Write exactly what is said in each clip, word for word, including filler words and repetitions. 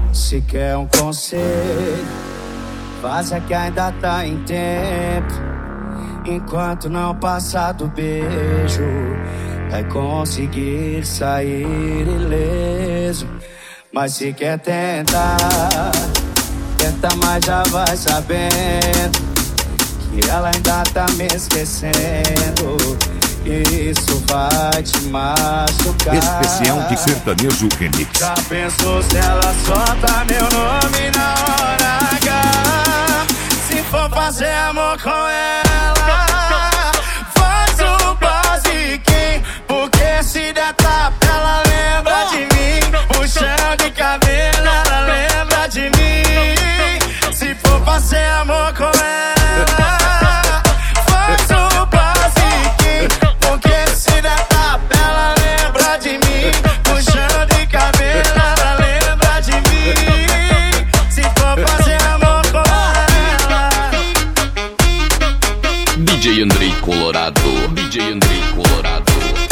Se quer um conselho, faça que ainda tá em tempo. Enquanto não passar do beijo, vai conseguir sair ileso. Mas se quer tentar, tenta, mas já vai sabendo que ela ainda tá me esquecendo. Isso vai te machucar. Especial de Sertanejo Remix. Já pensou se ela solta meu nome na hora H? Se for fazer amor com ela, faz o basiquinho, porque se der tapa ela lembra de mim. Puxão de cabelo ela lembra de mim. Se for fazer amor com ela, faz o basiquinho, porque se der tapa ela lembra de mim. Puxão de cabelo ela lembra de mim. Se for fazer amor com ela. D J Andrei Colorado, D J Andrei Colorado.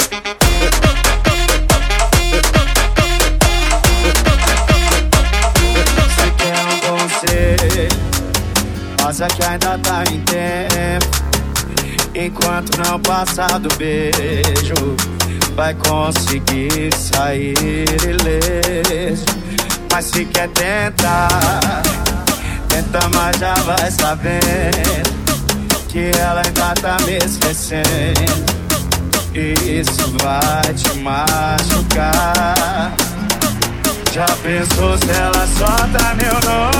Se quer um conselho, faça que ainda tá em tempo. Enquanto não passar do beijo, vai conseguir sair ileso. Mas se quer tentar, tenta, mas já vai sabendo que ela ainda tá me esquecendo. Isso vai te machucar. Já pensou se ela solta meu nome